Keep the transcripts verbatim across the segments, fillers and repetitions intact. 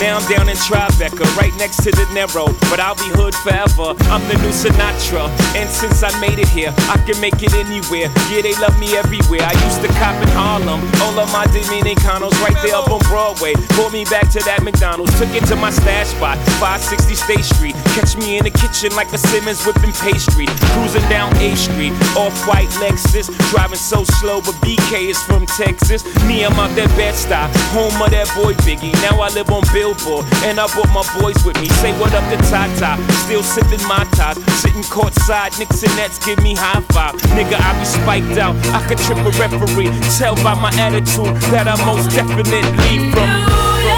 Now I'm down in Tribeca, right next to De Niro, but I'll be hood forever. I'm the new Sinatra, and since I made it here, I can make it anywhere. Yeah, they love me everywhere. I used to cop in Harlem, all of my Dominicanos right there up on Broadway. Pulled me back to that McDonald's, took it to my stash spot, five sixty State Street. Catch me in the kitchen like a Simmons whipping pastry. Cruising down A Street, off-white Lexus, driving so slow, but B K is from Texas. Me, I'm out that Bed-Stuy, home of that boy Biggie. Now I live on Billboard, and I brought my boys with me. Say what up to Tata, still sipping my ties, sitting courtside, Knicks and Nets give me high five. Nigga, I be spiked out, I could trip a referee. Tell by my attitude that I most definitely from.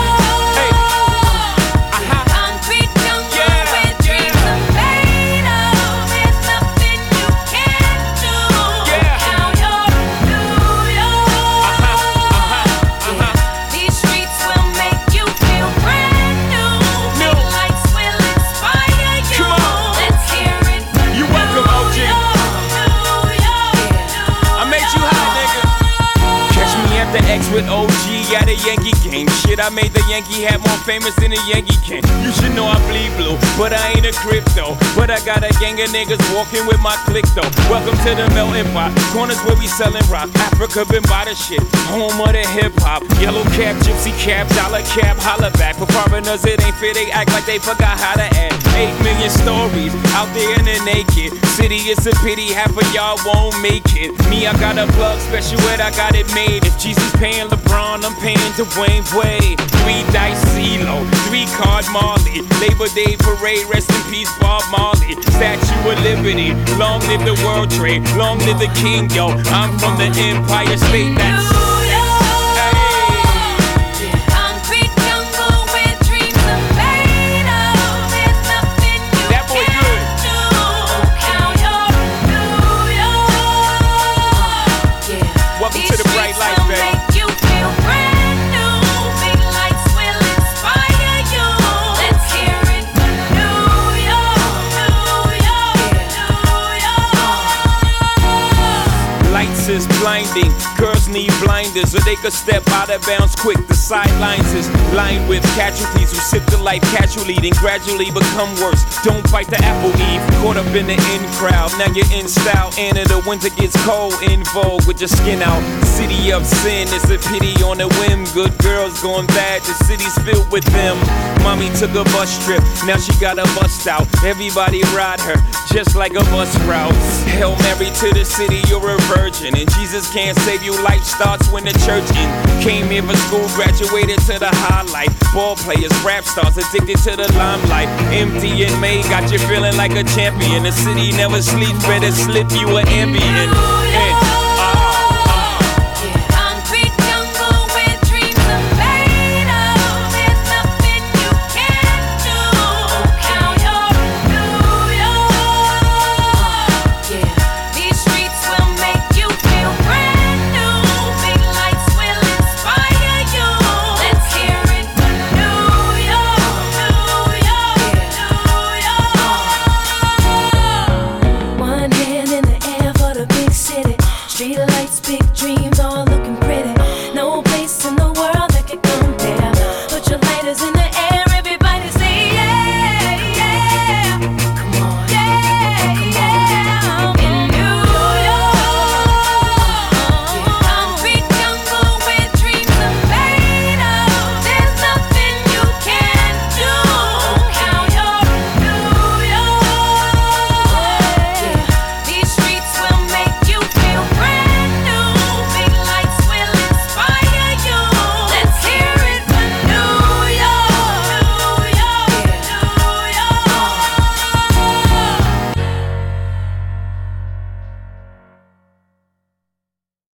With O G at a Yankee game. Shit, I made the Yankee hat more famous than a Yankee can. You should know I bleed blue, but I ain't a crypto. But I got a gang of niggas walking with my click though. Welcome to the melting pot, corners where we selling rock. Africa been by the shit, home of the hip hop. Yellow cap, gypsy cap, dollar cap, holla back. For foreigners it ain't fair, they act like they forgot how to act. Eight million stories out there in the naked city. It's a pity half of y'all won't make it. Me, I got a plug special ed, I got it made. If Jesus paying LeBron, I'm paying Dwayne Wade. Three dice CeeLo, three card Marley. Labor Day parade, rest in peace Bob Marley. Statue of Liberty, long live the World Trade, long live the King, yo. I'm from the Empire State, that's is blinding. Girls need blinders or they could step out of bounds quick. The sidelines is lined with casualties who sip the life casually, then gradually become worse. Don't bite the apple eve. Caught up in the in crowd, now you're in style. And in the winter gets cold, in vogue with your skin out. City of sin, it's a pity on a whim. Good girls going bad, the city's filled with them. Mommy took a bus trip, now she got a bust out. Everybody ride her, just like a bus route. Hail Mary to the city, you're a virgin. And Jesus can't save you, life starts when the church in. Came here for school, graduated to the highlight. Ball players, rap stars, addicted to the limelight. M D and May got you feeling like a champion. The city never sleeps, better slip you an ambient. And